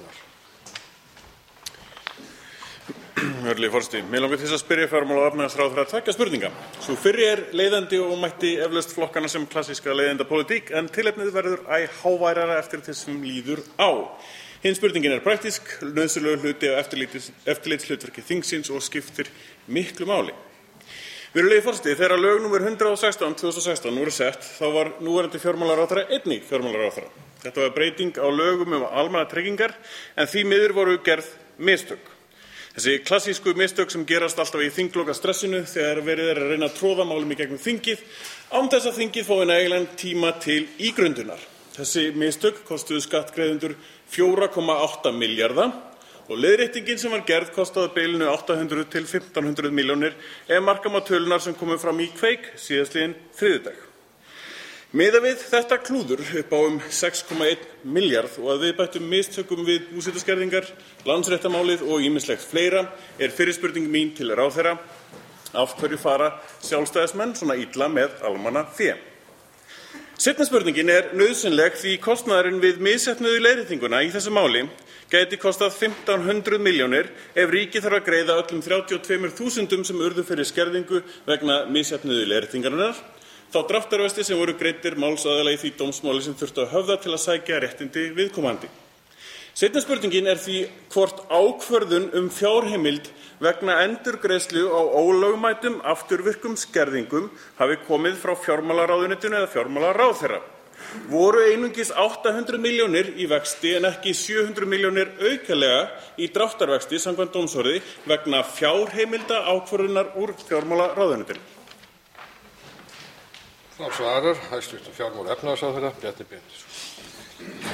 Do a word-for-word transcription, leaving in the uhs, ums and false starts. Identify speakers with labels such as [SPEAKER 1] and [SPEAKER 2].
[SPEAKER 1] Arnar.
[SPEAKER 2] Virðulegi forseti, mig langar til þess að spyrja fjármála- og efnahagsráðherra tveggja spurninga. Sú fyrri er leiðandi og mætti eflaust flokkana sem klassíska leiðindapólitík, en tilefnið verður æ háværara eftir þessum líður á. Hin spurningin er praktísk, nauðsynlegur hluti af eftirlitshlutverki þingsins og skiptir miklu máli. Virðulegi forseti, þegar lög númer hundrað og sextán tvö þúsund og sextán voru sett, þá var núverandi fjármálaráðherra einnig fjármálaráðherra. Þetta var breyting á lögum um almannatryggingar, en því miður voru gerð mistök. Þessi klassísku mistök sem gerast alltaf í þingloka stressinu þegar verið er að reyna að tróða málum í gegnum þingið, án þess að þingið fái nægilegan tíma til ígrundunar. Þessi mistök kostuðu skattgreiðendur fjóra komma átta milljarða og leiðréttingin sem var gerð kostaði á bilinu átta hundruð til fimmtán hundruð milljónir ef marka má tölunar sem komu fram í Kveik síðastliðinn þriðjudag. Miðað við þetta klúður upp á um sex komma einn milljarð og að viðbættum mistökum við búsetuskerðingar, Landsréttarmálið og ýmislegt fleira er fyrirspurning mín til ráðherra: af hverju fara sjálfstæðismenn svona illa með almannafé? Seinni spurningin er nauðsynleg því kostnaðurinn við misheppnuðu leiðréttinguna í þessu máli gæti kostað fimmtán hundruð milljónir ef ríkið þarf að greiða öllum þrjátíu og tveimur þúsundum sem urðu fyrir skerðingu vegna misheppnuðu leiðréttingarinnar, þá dráttarvexti sem voru greiddir málsaðila í því dómsmáli sem þurftu að höfða til að sækja réttindi viðkomandi. Seinni spurningin er því hvort ákvörðun um fjárheimild vegna endurgreiðslu á ólögmætum afturvirkum skerðingum hafi komið frá fjármálaráðuneytinu eða fjármálaráðherra. Voru einungis átta hundruð milljónir í vexti en ekki sjö hundruð milljónir aukalega í dráttarvexti samkvæmt dómsorði vegna fjárheimilda ákvörðunar úr fjármálaráðuneytinu?
[SPEAKER 1] Þá svarar hæstv. fjármála- og efnahagsráðherra Bjarni Benediktsson.